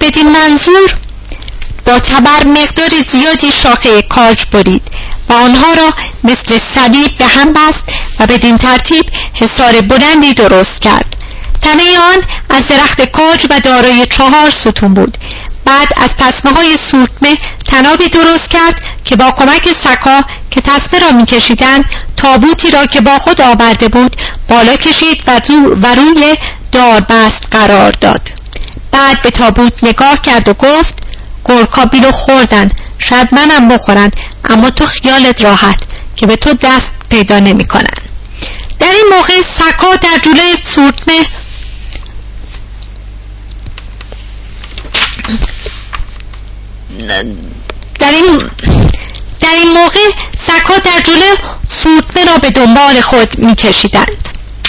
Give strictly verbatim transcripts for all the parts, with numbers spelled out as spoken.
بدین منظور با تبر مقدار زیادی شاخه کاج برید و آنها را مثل صلیب به هم بست و بدین ترتیب حصار بلندی درست کرد. تنه آن از درخت کاج و دارای چهار ستون بود. بعد از تسمه های سورتمه تنابی درست کرد که با کمک سگ‌ها که تسمه را می‌کشیدند تابوتی را که با خود آورده بود بالا کشید و, و روی داربست قرار داد. بعد به تابوت نگاه کرد و گفت گورکا بیلو خوردن، شاید منم بخورن، اما تو خیالت راحت که به تو دست پیدا نمی کنن. در این موقع سگ‌ها در جلوی سورتمه در این در این موقع سگ‌ها در جلوی سورتمه را به دنبال خود می کشیدند.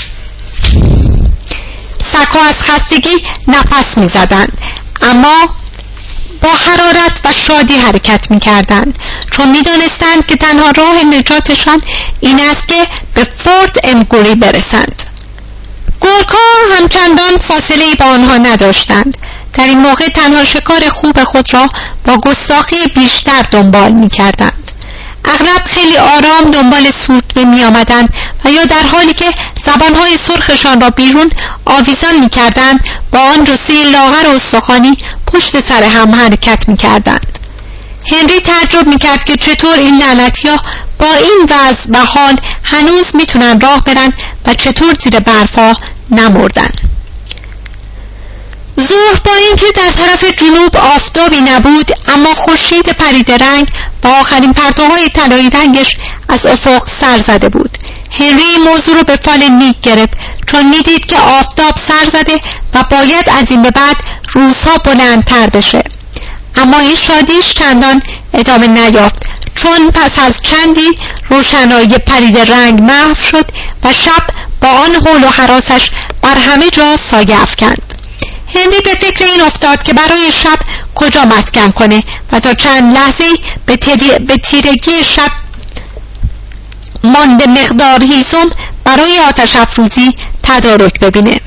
سگ‌ها از خستگی نفس می زدند، اما با حرارت و شادی حرکت می کردند، چون می دانستند که تنها راه نجاتشان این است که به فورت امگوری برسند. گورکا همچندان فاصله‌ای با آنها نداشتند. در این موقع تنها شکار خوب خود را با گستاخی بیشتر دنبال می کردند. اغلب خیلی آرام دنبال سورتمه می آمدند و یا در حالی که زبانهای سرخشان را بیرون آویزان می کردند با آن جثه لاغر و استخوانی پشت سر هم حرکت می کردند. هنری تعجب می کرد که چطور این لعنتی‌ها با این وضع و حال هنوز می تونن راه برن و چطور زیر برفا نمردن. ظهر با اینکه در طرف جنوب آفتابی نبود، اما خورشید پریده رنگ با آخرین پرتوهای طلایی رنگش از افق سر زده بود. هنری موضوع رو به فال نیک گرفت، چون میدید که آفتاب سر زده و باید از این به بعد روزها بلندتر بشه. اما این شادیش چندان ادامه نیافت، چون پس از چندی روشنایی پریده رنگ محو شد و شب با آن هول و هراسش بر همه جا سایه افکند. هنری به فکر این افتاد که برای شب کجا مسکن کنه و تا چند لحظه به, تیر... به تیرگی شب مانده مقدار هیزم برای آتش افروزی تدارک ببینه.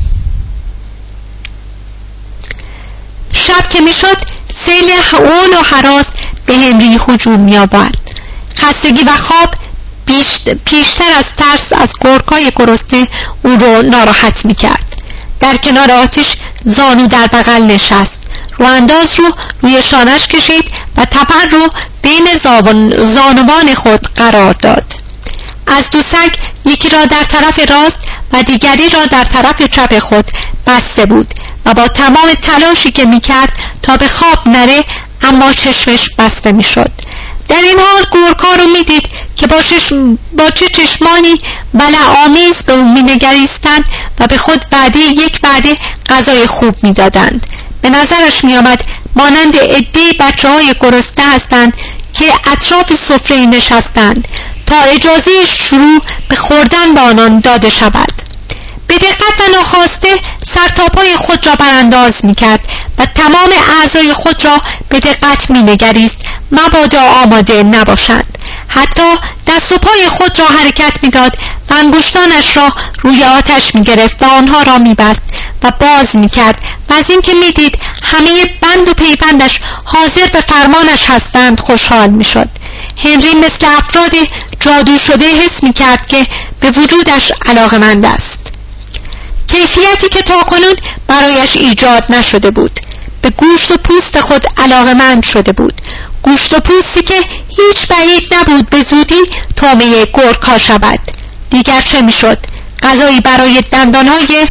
شب که میشد سیل هول و هراس به هنری هجوم می آورد. خستگی و خواب پیشتر از ترس از گورکای گرسنه او رو ناراحت می کرد. در کنار آتش زانو در بغل نشست، رو انداز رو روی شانش کشید و تبر رو بین زانوان خود قرار داد. از دو سگ یکی را در طرف راست و دیگری را در طرف چپ خود بسته بود و با تمام تلاشی که میکرد تا به خواب نره، اما چشمش بسته میشد. در این حال گورکا رو میدید که با, چشم با چه چشمانی بلع‌آمیز به اون مینگریستند و به خود وعده یک وعده غذای خوب میدادند. به نظرش میآمد مانند عده‌ای بچه‌های گرسنه هستند که اطراف سفره نشستند تا اجازه شروع به خوردن به آنان داده شود. به دقت و ناخواسته سرتاپای خود را برانداز میکرد و تمام اعضای خود را به دقت مینگریست مبادا آماده نباشند. حتی دست و پای خود را حرکت میداد و انگشتانش را روی آتش میگرفت و آنها را میبست و باز میکرد و از اینکه میدید همه بند و پیوندش حاضر به فرمانش هستند خوشحال میشد. هنری مثل افراد جادو شده حس میکرد که به وجودش علاقمند است، کیفیتی که تاکنون برایش ایجاد نشده بود. به گوشت و پوست خود علاقمند شده بود، گوشت و پوستی که هیچ بعید نبود به زودی طعمه گورکا شود. دیگر چه میشد؟ غذایی برای دندانهای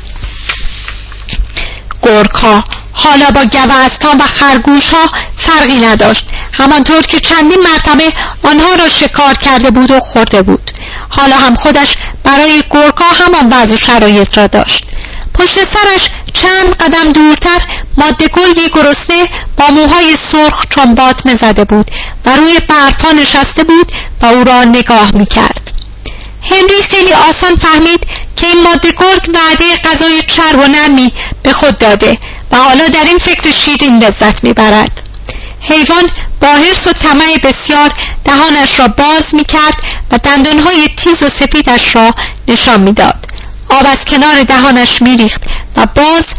گورکا حالا با گوزتان و خرگوش ها فرقی نداشت، همانطور که چندین مرتبه آنها را شکار کرده بود و خورده بود. حالا هم خودش برای گورکا همان وضع و شرایط را داشت. پشت سرش چند قدم دورتر ماده گرگی گرسنه با موهای سرخ چون باطمه زده بود و روی برفها نشسته بود و او را نگاه میکرد. هنری خیلی آسان فهمید که این ماده گرگ وعده غذای چرب و نرمی به خود داده و حالا در این فکر شیرین لذت میبرد. حیوان با حرص و طمع بسیار دهانش را باز میکرد و دندانهای تیز و سفیدش را نشان میداد. آب از کنار دهانش میریخت و باز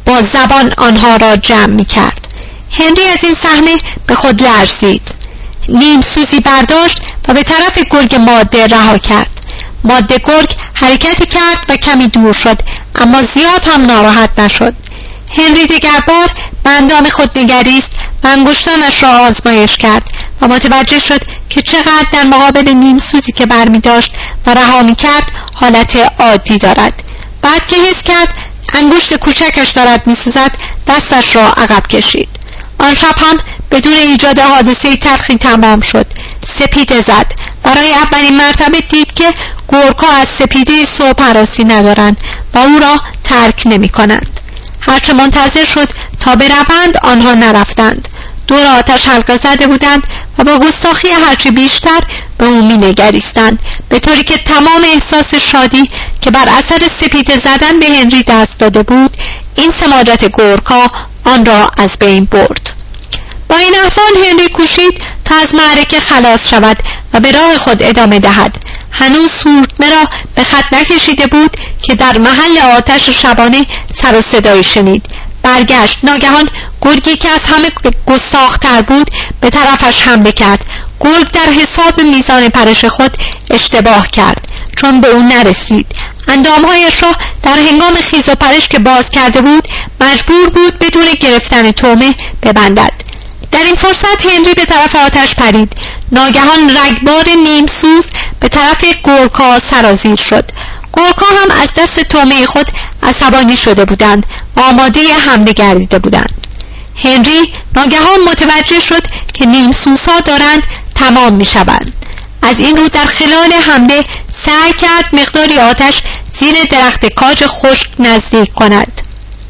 با زبان آنها را جمع می کرد. هنری از این صحنه به خود لرزید. نیم سوزی برداشت و به طرف گرگ ماده رها کرد. ماده گرگ حرکتی کرد و کمی دور شد، اما زیاد هم ناراحت نشد. هنری دگربار به اندام خود نگریست و انگشتانش را آزمایش کرد و متوجه شد که چقدر در مقابل نیم سوزی که برمی داشت و رها می کرد حالت عادی دارد. بعد که حس کرد انگشت کوچکش دارد می سوزد، دستش را عقب کشید. آن شب هم بدون ایجاد حادثه تلخی تمام شد. سپیده زد. برای اولین مرتبه دید که گورکا از سپیده صبح هراسی ندارند و او را ترک نمی کنند. هرچه منتظر شد تا بروند آنها نرفتند. دور آتش حلقه زده بودند و با گستاخی هرچی بیشتر به او می نگریستند، به طوری که تمام احساس شادی که بر اثر سپیده زدن به هنری دست داده بود، این سماجت گورکا آن را از بین برد. با این احوال هنری کوشید تا از معرکه خلاص شود و به راه خود ادامه دهد. هنوز سورتمه را به خط نکشیده بود که در محل آتش شبانه سر و صدایی شنید. برگشت. ناگهان گرگی که از همه گستاخ‌تر بود به طرفش حمله کرد. گرگ در حساب میزان پرش خود اشتباه کرد، چون به او نرسید. اندامهایش را در هنگام خیز و پرش که باز کرده بود مجبور بود بدون گرفتن طعمه ببندد. در این فرصت هنری به طرف آتش پرید. ناگهان رگبار نیم سوز به طرف گورکا سرازیر شد. گورکا هم از دست طعمه خود عصبانی شده بودند و آماده حمله گردیده بودند. هنری ناگهان متوجه شد که نیم سوزها دارند تمام می شوند. از این رو در خلال حمله سعی کرد مقداری آتش زیر درخت کاج خشک نزدیک کند.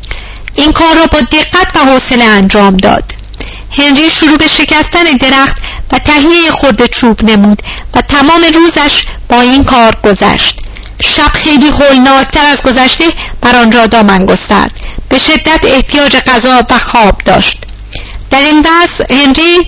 این کار را با دقت و حوصله انجام داد. هنری شروع به شکستن درخت و تهیه خرده چوب نمود و تمام روزش با این کار گذشت. شب خیلی هولناکتر از گذشته بر آنجا دامن گسترد. به شدت احتیاج غذا و خواب داشت. در این وضع هنری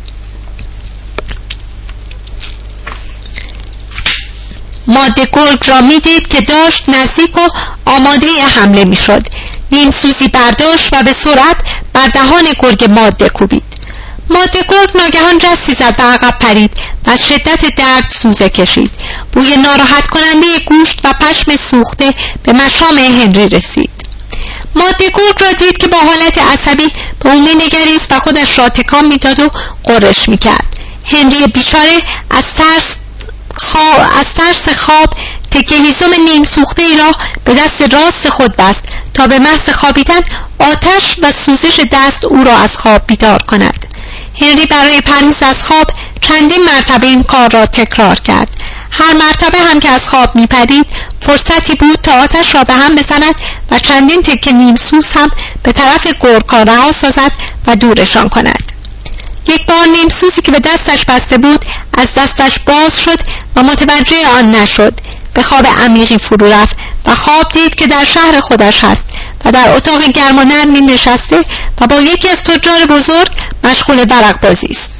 ماده گرگ را می دید که داشت نزدیک و آماده حمله می شد. نیم سوزی برداشت و به سرعت بر دهان گرگ ماده کوبید. ماده گرگ ناگهان جستی زد و عقب پرید و از شدت درد سوزه کشید. بوی ناراحت کننده گوشت و پشم سوخته به مشام هنری رسید. ماده گرگ را دید که با حالت عصبی به او می‌نگریست و خودش را تکان می‌داد و غرش می‌کرد. هنری بیچاره از ترس خواب از ترس خواب تکه هیزم نیم سوخته ای را به دست راست خود بست تا به محض خوابیدن آتش و سوزش دست او را از خواب بیدار کند. هنری برای پرهیز از خواب چندین مرتبه این کار را تکرار کرد. هر مرتبه هم که از خواب می پرید فرصتی بود تا آتش را به هم بزند و چندین تکه نیم سوز هم به طرف گورکا رها سازد و دورشان کند. یک بار نیم سوزی که به دستش بسته بود از دستش باز شد و متوجه آن نشد. به خواب عمیقی فرو رفت و خواب دید که در شهر خودش هست و در اتاق گرم و نرمی نشسته و با یکی از تجار بزرگ مشغول ورق بازی است.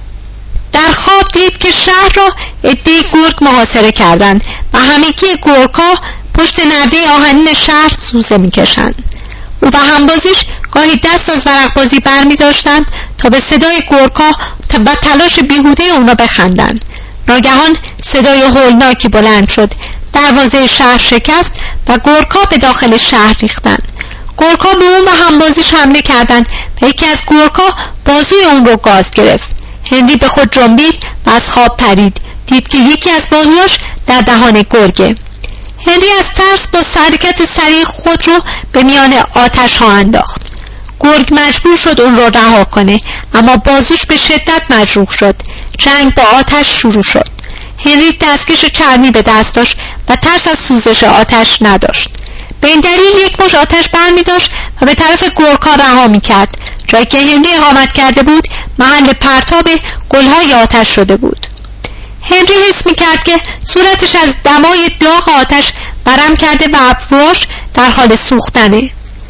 در خواب دید که شهر را عده‌ای گرگ محاصره کردند و همگی گورکا پشت نرده آهنین شهر سوزه می‌کشند. او و همبازیش گاهی دست از ورق بازی بر می داشتند تا به صدای گورکا و تلاش بیهوده اونا بخندند. ناگهان صدای هولناکی بلند شد. دروازه شهر شکست و گورکا به داخل شهر ریختند. گورکا به اون و همبازیش حمله کردند و یکی از گورکا بازوی اون رو گاز گرفت. هنری به خود جنبید و از خواب پرید. دید که یکی از بازویاش در دهان گرگه. هنری از ترس با حرکت سریع خود رو به میان آتش ها انداخت. گرگ مجبور شد اون رو رها کنه، اما بازوش به شدت مجروح شد. جنگ با آتش شروع شد. هنری دستکش چرمی به دست داشت و ترس از سوزش آتش نداشت. به این دلیل یک مش آتش برمی داشت و به طرف گورکا رها می کرد. جایی که هنری اقامت کرده بود محل پرتاب گلهای آتش شده بود. هنری حس می کرد که صورتش از دمای داغ آتش ورم کرده و ابروهاش در حال سوختنه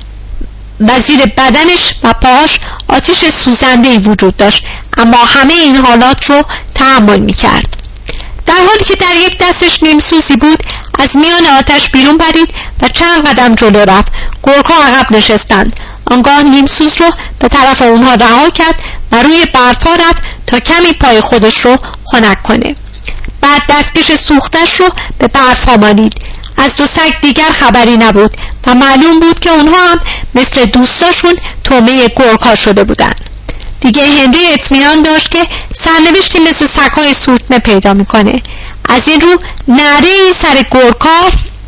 و زیر بدنش و پاهاش آتش سوزنده‌ای وجود داشت، اما همه این حالات رو تحمل می کرد. در حالی که در یک دستش نیم سوزی بود از میان آتش بیرون پرید و چند قدم جلو رفت. گورکا عقب نشستند. آنگاه نیمسوز رو به طرف اونها رها کرد و روی برفا رفت تا کمی پای خودش رو خنک کنه. بعد دستکش سوختش رو به برفا مالید. از دو سگ دیگر خبری نبود و معلوم بود که اونها هم مثل دوستاشون طعمه گورکا شده بودند. دیگه هنری اطمینان داشت که سرنوشتی مثل سگ‌های سورتمه پیدا میکنه. از این رو نعره‌ای سر گورکا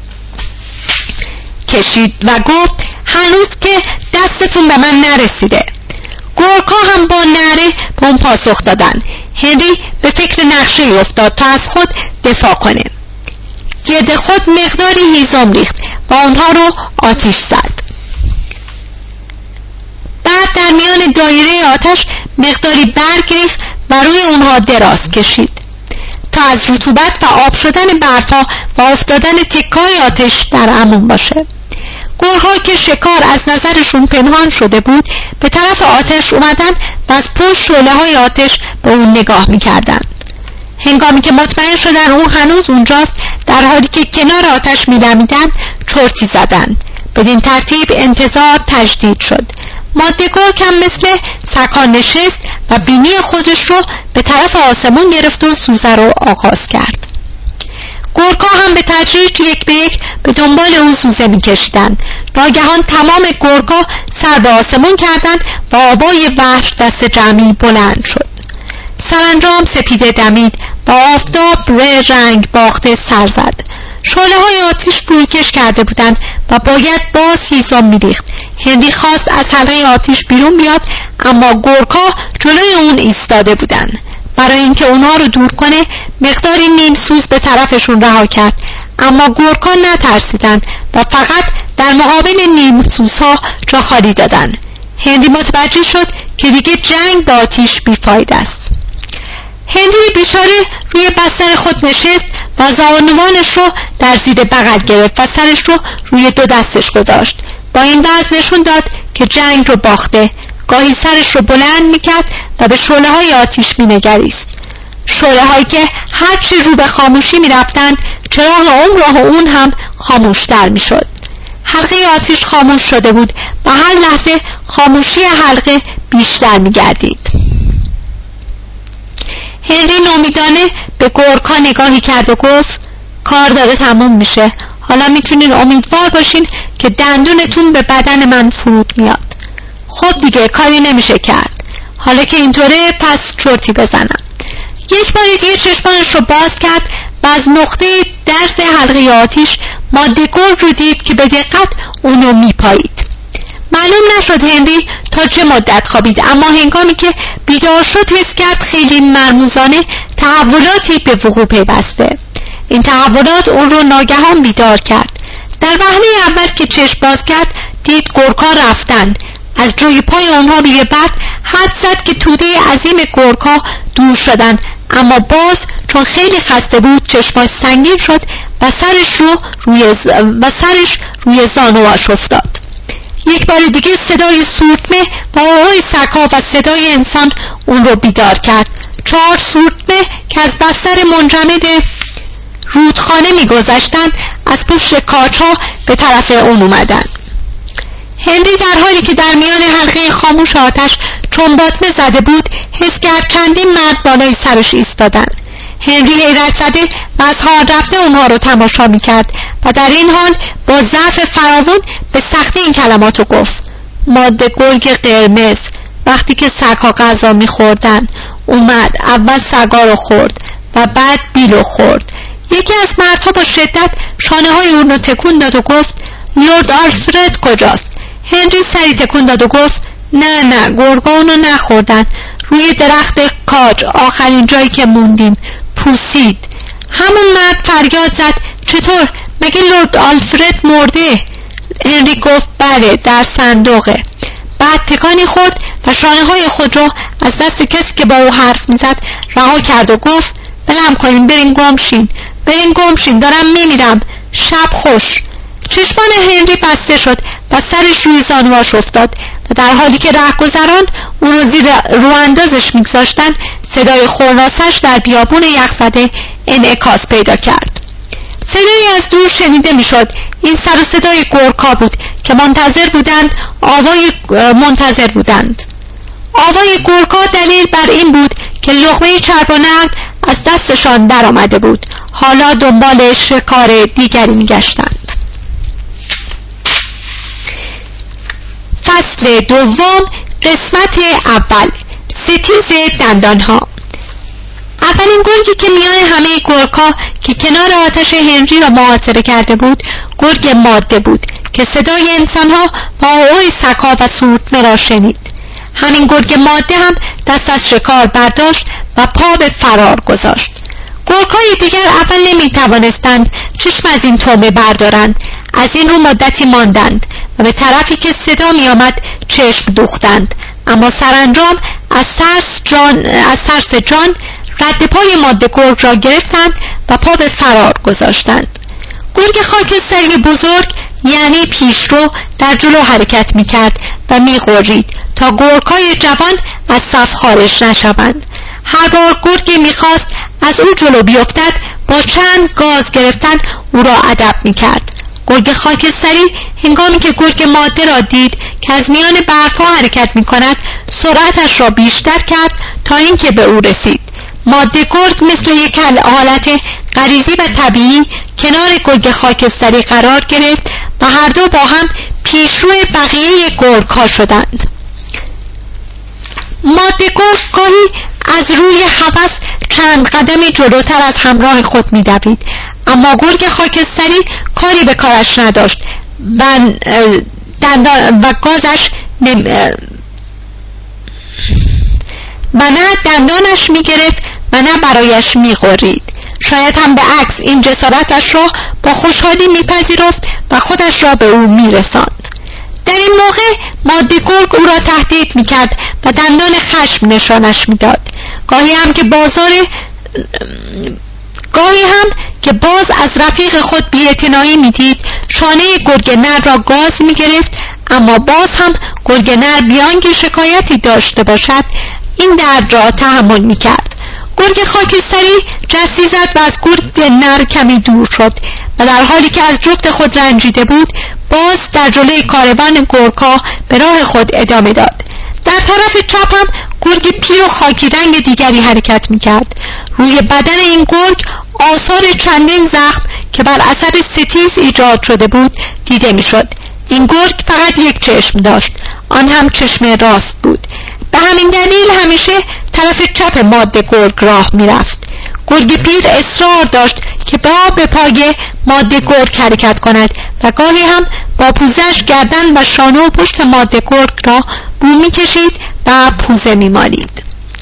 کشید و گفت هنوز که دستتون به من نرسیده. گورکا هم با نعره به اون پاسخ دادن. هنری به فکر نقشه افتاد تا از خود دفاع کنه. گرد خود مقداری هیزم ریخت و آنها رو آتش زد. بعد در میان دایره آتش مقداری برگ ریخت و روی اونها دراز کشید تا از رطوبت و آب شدن برفا و افتادن تکه‌های آتش در امان باشه. گورها که شکار از نظرشون پنهان شده بود به طرف آتش اومدن و از پشت شعله‌های آتش به اون نگاه می‌کردند. هنگامی که مطمئن شدن او هنوز اونجاست، در حالی که کنار آتش می‌لمیدند چرتی زدند. بدین ترتیب انتظار تجدید شد. ماده گرگ هم مثل سگ‌ها نشست و بینی خودش رو به طرف آسمون گرفت و سوزه رو آغاز کرد. گورکا هم به تدریج یک به یک به دنبال او سوزه می‌کشیدند. ناگهان تمام گورکا سر به آسمون کردند و آوای وحش دست جمعی بلند شد. سرانجام سپیده دمید و آفتاب رنگ باخته سر زد. شعله‌های آتش فروکش کرده بودند و باید باز هیزم می‌ریخت. هنری خواست از حلقه آتش بیرون بیاد، اما گورکا جلوی اون ایستاده بودند. برای اینکه اونها رو دور کنه مقداری نیم سوز به طرفشون رها کرد، اما گورکا نترسیدند و فقط در مقابل نیم سوزها جا خالی دادند. هنری متوجه شد که دیگه جنگ با آتش بیفاید است. هنری بیچاره روی بستر خود نشست و زانوانش رو در زیر بغل گرفت و سرش رو روی دو دستش گذاشت. با این وضع نشون داد که جنگ رو باخته. گاهی سرش رو بلند میکرد و به شعله‌های آتش مینگریست. شعله‌هایی که هرچی رو به خاموشی میرفتند، چراغ اون راه اون هم خاموشتر میشد. حلقه آتش خاموش شده بود و هر لحظه خاموشی حلقه بیشتر میگردید. هنری نومیدانه به گورکا نگاهی کرد و گفت کار داره تموم میشه. حالا میتونین امیدوار باشین که دندونتون به بدن من فرود میاد. خب دیگه کاری نمیشه کرد. حالا که اینطوره پس چرتی بزنم. یک بار دیگه چشمانش رو باز کرد و از نقطه درز حلقه آتش ماده گرگ رو دید که به دقت اونو میپایید. معلوم نشد هنری تا چه مدت خوابید، اما هنگامی که بیدار شد حس کرد خیلی مرموزانه تحولاتی به وقوع پیوسته. این تحولات اون رو ناگهان بیدار کرد. در وهله اول که چشم باز کرد دید گورکا رفتن. از جوی پای اونها روی برف حد زد که توده عظیم گورکا دور شدن، اما باز چون خیلی خسته بود چشماش سنگین شد و سرش رو روی ز... و سرش روی زانواش افتاد. یک بار دیگه صدای سورتمه و آهای سگ‌ها و صدای انسان اون رو بیدار کرد. چهار سورتمه که از بستر منجمد رودخانه می‌گذشتند از پشت کاج‌ها به طرف اون اومدن. هنری در حالی که در میان حلقه خاموش آتش چنباتمه زده بود حس کرد چندین مرد بالای سرش ایستادن. هنری حیرت زده و از حال رفته اونها رو تماشا میکرد و در این حال با ضعف فراوان به سختی این کلماتو گفت: ماده گرگ قرمز وقتی که سگ‌ها غذا میخوردن اومد، اول سگ‌ها رو خورد و بعد بیلو خورد. یکی از مردها با شدت شانه های اون رو تکون داد و گفت: لرد آلفرد کجاست؟ هنری سری تکون داد و گفت: نه نه گرگا اونو نخوردن، روی درخت کاج آخرین جایی که موندیم پوسید. همون مرد فریاد زد: چطور؟ مگه لرد آلفرد مرده؟ هنری گفت: بله، در صندوقه. بعد تکانی خورد و شانه های خود رو از دست کسی که با او حرف میزد رها کرد و گفت: بلم کنین، برین گمشین، برین گمشین، دارم میمیرم، شب خوش. چشمان هنری بسته شد و سرش روی زانواش افتاد و در حالی که رهگذران او رو زیر رو اندازش میگذاشتن صدای خورناسش در بیابون یخزده انعکاس پیدا کرد. صدایی از دور شنیده میشد. این سر و صدای گورکا بود که منتظر بودند آوای منتظر بودند آوای گورکا دلیل بر این بود که لقمه چرب و نرد از دستشان در آمده بود. حالا دنبال شکار دیگری میگشتند. فصل دوم، قسمت اول، ستیز دندانها. اولین گرگی که میان همه گورکا که کنار آتش هنری را محاصره کرده بود، گرگ ماده بود که صدای انسانها با هوای سگ‌ها و سورتمه را شنید. همین گرگ ماده هم دست از شکار برداشت و پا به فرار گذاشت. گرگ‌های دیگر اول نمی توانستند چشم از این طعمه بردارند. از این رو مدتی ماندند و به طرفی که صدا می آمد چشم دوختند، اما سرانجام از ترس جان از ترس جان رد پای ماده گرگ را گرفتند و پا به فرار گذاشتند. گرگ خاکستری بزرگ یعنی پیشرو در جلو حرکت می کرد و می غرید تا گرگ‌های جوان از صف خارج نشوند. هر بار گرگی می خواست از او جلو بیفتد، با چند گاز گرفتن او را ادب می کرد. گرگ خاکستری هنگامی که گرگ ماده را دید که از میان برف‌ها حرکت می کند، سرعتش را بیشتر کرد تا اینکه به او رسید. ماده گرگ مثل یک حالت غریزی و طبیعی کنار گرگ خاکستری قرار گرفت و هر دو با هم پیشرو بقیه گرگ‌ها شدند. ماده گرگ گاهی از روی هوس چند قدمی جلوتر از همراه خود می‌دوید، اما گرگ خاکستری کاری به کارش نداشت و دندان و گازش نم... و نه دندانش می‌گرفت و نه برایش می‌غرید. شاید هم به عکس این جسارتش را با خوشحالی می‌پذیرفت و خودش را به او می‌رساند. در این موقع ماده گرگ او را تهدید می‌کرد و دندان خشم نشانش می‌داد. گاهی هم که بازار گاهی هم که باز از رفیق خود بی‌اعتنایی می‌دید، شانه گرگ نر را گاز می‌گرفت، اما باز هم گرگ نر بیان که شکایتی داشته باشد این درد را تحمل می‌کرد. گرگ خاکستری جستی زد و از گرگ نر کمی دور شد و در حالی که از جفت خود رنجیده بود، باز در جلوی کاروان گرگ‌ها به راه خود ادامه داد. در طرف چپ هم گرگ پیر و خاکی رنگ دیگری حرکت می‌کرد. روی بدن این گرگ آثار چندین زخم که بر اثر ستیز ایجاد شده بود دیده می‌شد. این گرگ فقط یک چشم داشت، آن هم چشم راست بود. به همین دلیل همیشه طرف چپ ماده گرگ راه می‌رفت. گرگ پیر اصرار داشت که با به پای ماده گرگ حرکت کند و گاهی هم با پوزش گردن و شانه و پشت ماده گرگ را بو می‌کشید و پوزه می‌مالید.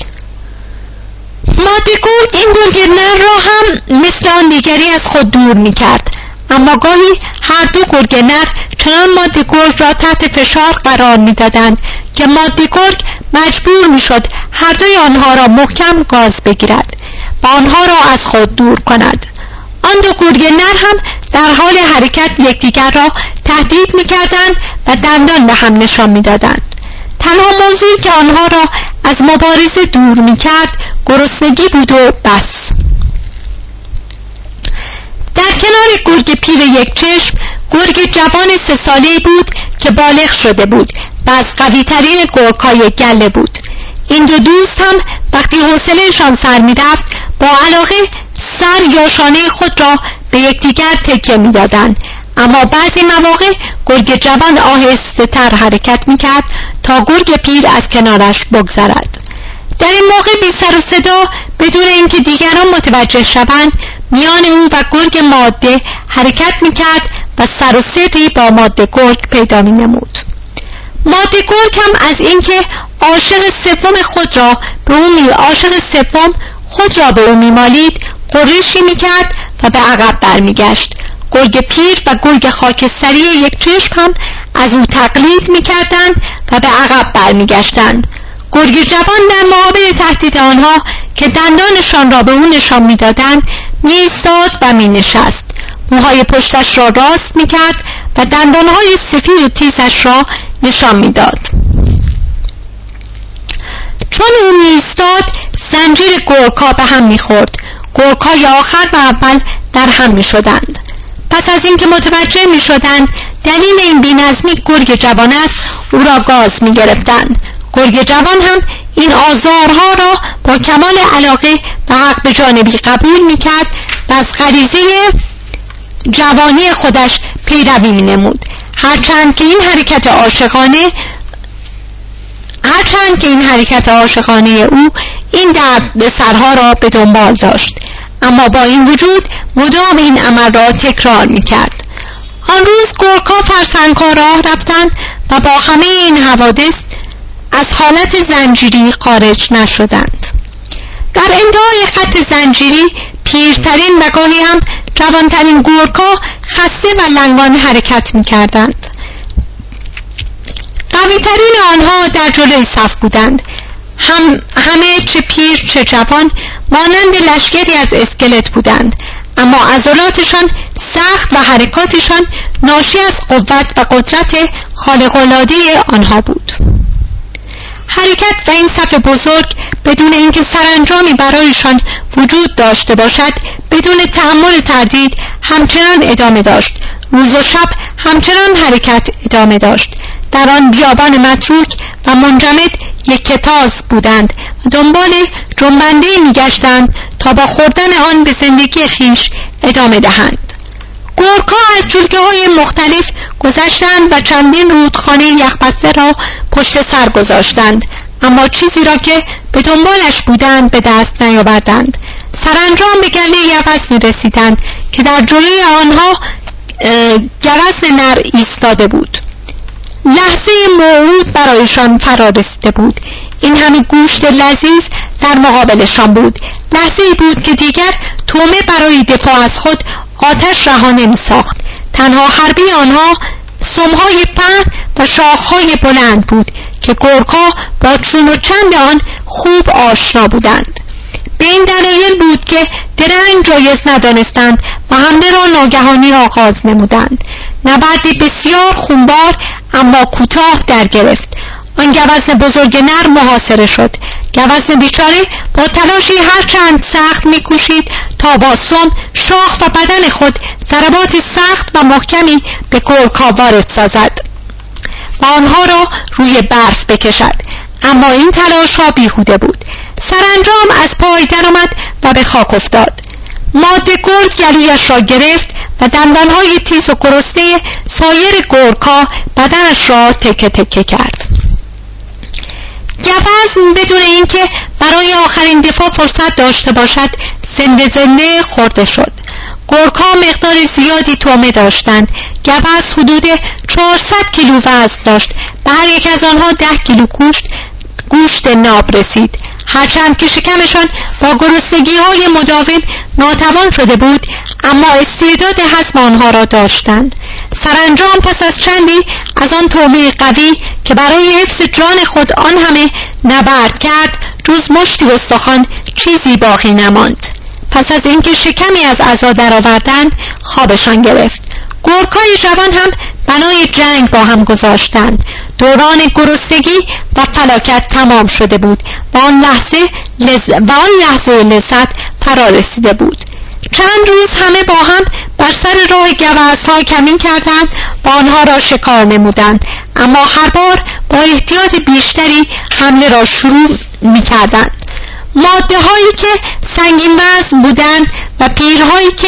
ماده گرگ این گرگ نر را هم مثل آن دیگری از خود دور می‌کرد، اما گاهی هر دو گرگ نر چنان ماده گرگ را تحت فشار قرار می‌دادند که ماده گرگ مجبور می‌شد هر دوی آنها را محکم گاز بگیرد و آنها را از خود دور کند. آن دو گرگ نر هم در حال حرکت یکدیگر را تهدید می‌کردند و دندان به هم نشان می‌دادند. تنها موضوعی که آنها را از مبارزه دور می‌کرد گرسنگی بود و بس. در کنار گرگ پیر یک چشم، گرگ جوان سه ساله‌ای بود که بالغ شده بود و از قوی‌ترین گرگ‌های گله بود. این دو دوست هم وقتی حوصله‌شان سر می‌رفت با علاقه سر یا شانه خود را به یکدیگر تکیه می‌دادند، اما بعضی مواقع گرگ جوان آهسته‌تر حرکت می‌کرد تا گرگ پیر از کنارش بگذرد. در این موقع بی سر و صدا بدون اینکه دیگران متوجه شوند میان او و گرگ ماده حرکت می‌کرد و سر و سری با ماده گرگ پیدا می‌نمود. ماده گرگ هم از اینکه عاشق سوم خود را به او می عاشق سوم خود را به او می‌مالید غرشی می‌کرد و به عقب برمیگشت. گرگ پیر و گرگ خاکستری یک چشم هم از او تقلید می‌کردند و به عقب برمیگشتند. گرگ جوان در مقابل تهدید آنها که دندانشان را به او نشان می‌دادند می‌ایستاد و می‌نشست. موهای پشتش را راست می‌کرد و دندانهای سفید و تیزش را نشان می‌داد. چون او می‌ایستاد زنجیر گرگ‌ها به هم می‌خورد. گرگ‌های آخر و اول در هم می شدند. پس از اینکه متوجه می شدند دلیل این بی‌نظمی گرگ جوان است، او را گاز می گرفتند. گرگ جوان هم این آزارها را با کمال علاقه و حق به جانبی قبول می کرد و از غریزه جوانی خودش پیروی می نمود. هرچند که این حرکت عاشقانه هرچند که این حرکت عاشقانه او این درد سرها را به دنبال داشت، اما با این وجود مدام این عمل را تکرار می کرد. آن روز گورکا فرسنگ‌ها راه رفتند و با همه این حوادث از حالت زنجیری خارج نشدند. در انتهای خط زنجیری پیرترین و گاهی هم جوانترین گورکا خسته و لنگان حرکت می کردند. قویترین آنها در جلوی صف بودند. هم همه چه پیر چه جوان مانند لشکری از اسکلت بودند، اما عضلاتشان سخت و حرکاتشان ناشی از قوت و قدرت خارق‌العاده آنها بود. حرکت و این صف بزرگ بدون اینکه سرانجامی برایشان وجود داشته باشد، بدون تأمل تردید همچنان ادامه داشت. روز و شب همچنان حرکت ادامه داشت. در آن بیابان متروک و منجمد یکتاز بودند و دنبال جنبنده می‌گشتند تا با خوردن آن به زندگی خویش ادامه دهند. گورکا از جلگه‌های مختلف گذشتند و چندین رودخانه یخبسته را پشت سر گذاشتند، اما چیزی را که به دنبالش بودند به دست نیاوردند. سرانجام به گله یوز می‌رسیدند که در جلوی آنها گوزن نر ایستاده بود. لحظه موعود برایشان فرا رسیده بود. این همه گوشت لذیذ در مقابلشان بود. لحظه‌ای بود که دیگر طعمه برای دفاع از خود آتش رها نمی‌ساخت. تنها حربی آنها سمهای پهن و شاخهای بلند بود که گورکا با چون و چند آن خوب آشنا بودند. به این دلایل بود که درنگ جایز ندانستند و حمله را ناگهانی آغاز نمودند. نبردی بسیار خونبار اما کوتاه در گرفت. آن گوزن بزرگ نر محاصره شد. گوزن بیچاره با تلاشی هر چند سخت می‌کوشید تا با سم، شاخ و بدن خود ضربات سخت و محکمی به گورکا وارد سازد و آنها را روی برف بکشد، اما این تلاش ها بیهوده بود. سرانجام از پای درآمد و به خاک افتاد. ماده گرگ گلویش را گرفت و دندانهای تیز و گرسنه سایر گورکا بدنش را تکه تکه کرد. گوزن بدون اینکه برای آخرین دفاع فرصت داشته باشد زنده زنده خورده شد. گورکا مقدار زیادی طعمه داشتند. گوزن حدود چهارصد کیلو وزن داشت. به هر یک از آنها ده کیلو گوشت گوشت ناب رسید. هرچند که شکمشان با گرسنگی های مداوم ناتوان شده بود، اما استعداد هضم آنها را داشتند. سرانجام پس از چندی از آن طعمه قوی که برای حفظ جان خود آن همه نبرد کرد، جز مشتی استخوان چیزی باقی نماند. پس از اینکه شکمی از عزا درآوردند، خوابشان گرفت. گورکای جوان هم بنای جنگ با هم گذاشتند. دوران گرسنگی و فلاکت تمام شده بود و آن لحظه لز... و آن لحظه لذت فرا رسیده بود. چند روز همه با هم بر سر راه گوزن‌ها کمین کردند و آنها را شکار نمودند، اما هر بار با احتیاط بیشتری حمله را شروع می‌کردند. ماده هایی که سنگین وزن بودند و پیرهایی که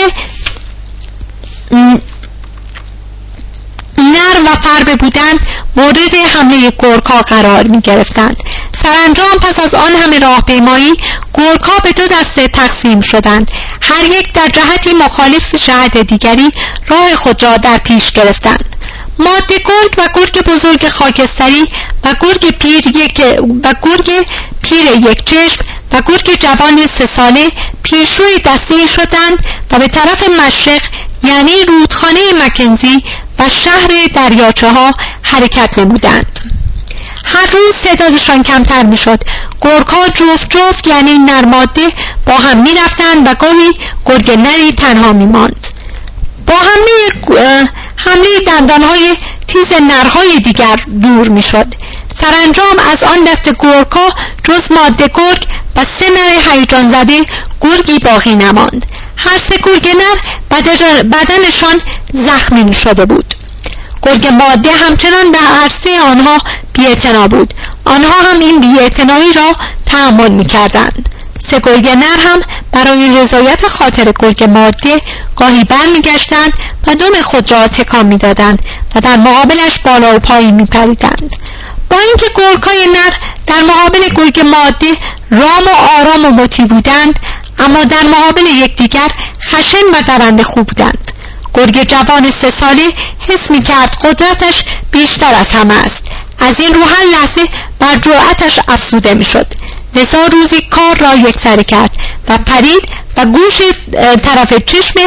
نر و فربه بودند مورد حمله گورکا قرار می گرفتند. سرانجام پس از آن همه راهپیمایی گورکا به دو دسته تقسیم شدند. هر یک در جهتی مخالف جهت دیگری راه خود را در پیش گرفتند. ماده گرگ و گرگ بزرگ خاکستری و گرگ پیر یک و گرگ پیر یک چشم و گرگ جوان سه ساله پیشروی دسته شدند و به طرف مشرق یعنی رودخانه مکنزی و شهر دریاچه ها حرکت نمودند. هر روز تعدادشان کمتر می شد. گورکا جفت جفت یعنی نرماده با هم می رفتند و گاهی گرگ نری تنها می ماند. با حمله حمله دندانهای تیز نرهای دیگر دور می شد. سرانجام از آن دست گورکا جز ماده گرگ و سه نر هیجان زده گرگی باقی نماند. هر سه گرگ نر بدنشان زخمی شده بود. گرگ ماده همچنان به عرصه آنها بی‌اعتنا بود. آنها هم این بی‌اعتنایی را تحمل می‌کردند. سه گرگ نر هم برای رضایت خاطر گرگ ماده گاهی برمیگشتند و دم خود را تکان می‌دادند و در مقابلش بالا و پایین می‌پریدند. با اینکه گرگ‌های نر در مقابل گرگ ماده رام و آرام و مطیع بودند، اما در مقابل یکدیگر خشن و درنده خو بودند. گرگ جوان سه ساله حس می‌کرد قدرتش بیشتر از همه است. از این رو هر لحظه بر جرأتش افزوده می‌شد. لذا روزی کار را یکسره کرد و پرید و گوش طرف چشم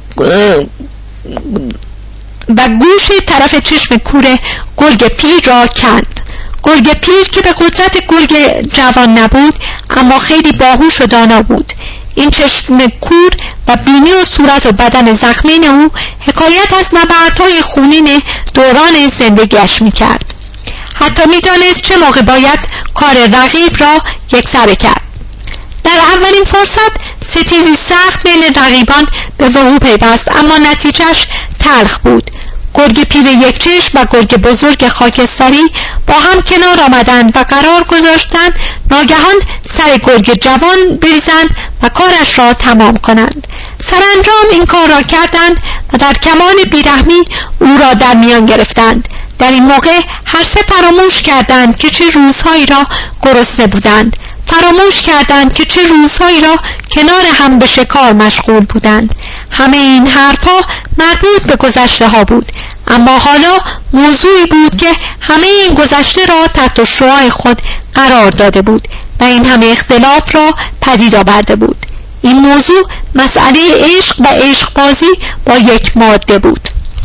و گوش طرف چشم کور گرگ پیر را کند. گرگ پیر که به قدرت گرگ جوان نبود، اما خیلی باهوش و دانا بود. این چشم کور و بینی و صورت و بدن زخمین او حکایت از نبردهای خونین دوران زندگیش می‌کرد. حتی می‌دانست چه موقع باید کار رقیب را یکسره کرد. در اولین فرصت ستیزی سخت بین رقیبان به وقوع پیوست، اما نتیجهش تلخ بود. گرگ پیر یک چشم و گرگ بزرگ خاکستری با هم کنار آمدند و قرار گذاشتند ناگهان سر گرگ جوان بریزند و کارش را تمام کنند. سرانجام این کار را کردند و در کمال بیرحمی او را در میان گرفتند. در این موقع هر سه فراموش کردند که چه روزهایی را گرسنه بودند. فراموش کردند که چه روزهایی را کنار هم به شکار مشغول بودند. همه این حرفها مربوط به گذشته ها بود، اما حالا موضوعی بود که همه این گذشته را تحت شعاع خود قرار داده بود و این همه اختلاف را پدید آورده بود. این موضوع مسئله عشق و عشق بازی با یک ماده بود.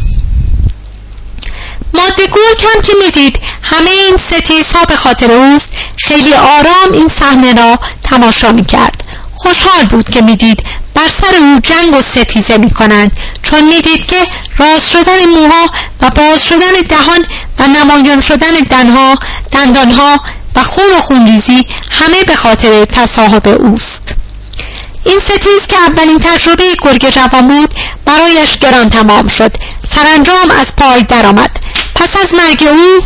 ماده گرگ هم که میدید همه این ستیزها به خاطر اوست، خیلی آرام این صحنه را تماشا میکرد. خوشحال بود که میدید بر سر او جنگ و ستیزه میکنند، چون میدید که راست شدن موها و باز شدن دهان و نمایان شدن دنها دندانها و خون و خونریزی همه به خاطر تصاحب اوست. این ستیز که اولین تجربه گرگ جوان بود برایش گران تمام شد. سرانجام از پای درآمد. پس از مرگ او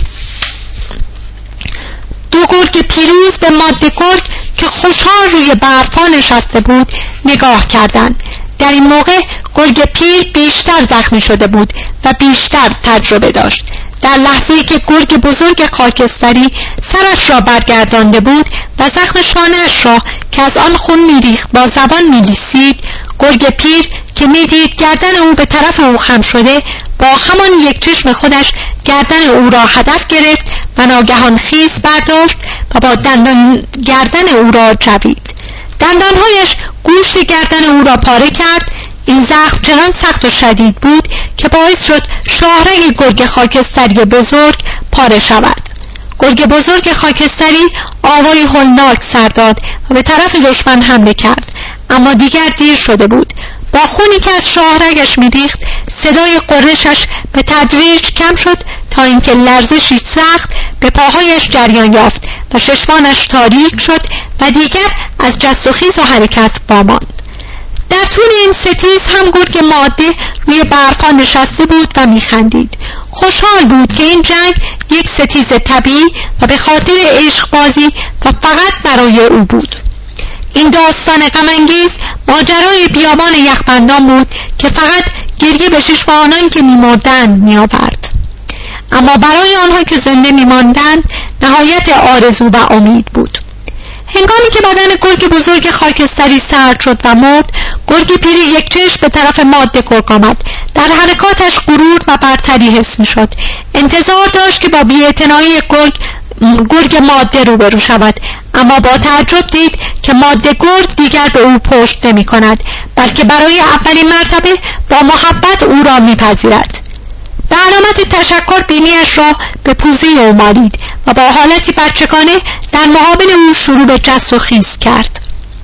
دو گرگ پیروز به ماده گرگ که خوشحال روی برفا نشسته بود نگاه کردند. در این موقع گرگ پیر بیشتر زخمی شده بود و بیشتر تجربه داشت. در لحظه‌ای که گرگ بزرگ خاکستری سرش را برگردانده بود و زخم شانه‌اش را که از آن خون می‌ریخت با زبان می‌لیسید، گرگ پیر که می‌دید گردن او به طرف او خم شده، با همان یک چشم خودش گردن او را هدف گرفت و ناگهان خیز برداشت و با دندان گردن او را جوید. دندانهایش گوشت گردن او را پاره کرد. این زخم چنان سخت و شدید بود که باعث شد شاهرگ گرگ خاکستری بزرگ پاره شود. گرگ بزرگ خاکستری آوایی هولناک سر داد و به طرف دشمن حمله کرد، اما دیگر دیر شده بود. با خونی که از شاهرگش می‌ریخت صدای قرشش به تدریج کم شد تا اینکه لرزشی سخت به پاهایش جریان یافت و چشمانش تاریک شد و دیگر از جست و خیز و حرکت واماند. در طول این ستیز هم گرگ ماده روی برفا نشسته بود و میخندید. خوشحال بود که این جنگ یک ستیز طبیعی و به خاطر عشق بازی و فقط برای او بود. این داستان غم‌انگیز ماجرای بیابان یخبندان بود که فقط گریه به چشم آنان که می‌مردند می‌آورد، اما برای آنها که زنده می‌ماندند نهایت آرزو و امید بود. هنگامی که بدن گرگ بزرگ خاکستری سرد شد و مرد، گرگ پیر یک چشم به طرف ماده گرگ آمد. در حرکاتش غرور و برتری حس می‌شد. انتظار داشت که با بی‌اعتنایی گرگ گرگ ماده روبرو شود، اما با تعجب دید که ماده گرگ دیگر به او پشت نمی کند، بلکه برای اولین مرتبه با محبت او را می‌پذیرد. به علامت تشکر بینیش را به پوزه او مالید و با حالتی بچگانه در مقابل او شروع به جست و خیز کرد.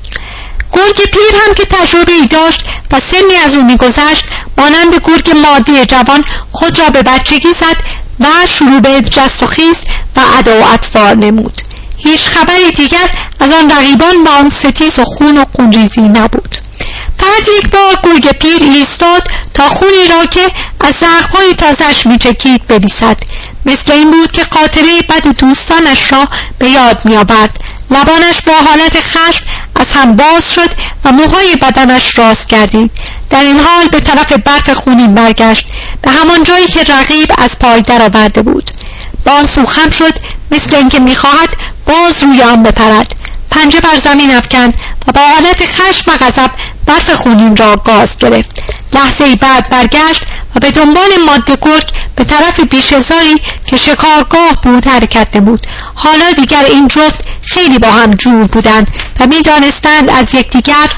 گرگ پیر هم که تجربه ای داشت و سنی از او می‌گذشت، مانند گرگ ماده جوان خود را به بچگی زد، و شروع به جست و خیز و ادا و اطوار نمود. هیچ خبری دیگر از آن رقیبان با آن ستیز و خون و خونریزی نبود. فقط یک بار گرگ پیر ایستاد تا خونی را که از زخم‌های تازه‌اش می‌چکید بلیسد. مثل این بود که خاطره بد دوستانش را به یاد می‌آورد. لبانش با حالت خشم از هم باز شد و موهای بدنش راست گردید. در این حال به طرف برف خونین برگشت، به همان جایی که رقیب از پای درآورده بود. با آن سو خم شد، مثل اینکه می‌خواهد باز روی آن بپرد. پنجه بر زمین افکند و با حالت خشم و غضب برف خونین را گاز گرفت. لحظه‌ای بعد برگشت و به دنبال ماده گرگ به طرف بیشه‌زاری که شکارگاه بود حرکت نمود. حالا دیگر این جفت خیلی با هم جور بودند و می‌دانستند از یکدیگر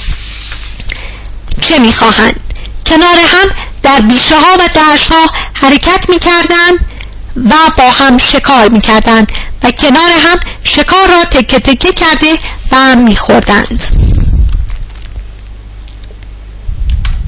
چه می‌خواهند. کنار هم در بیشه‌ها و دشت‌ها حرکت می‌کردند و با هم شکار می‌کردند و کنار هم شکار را تکه تکه کرده و هم می‌خوردند.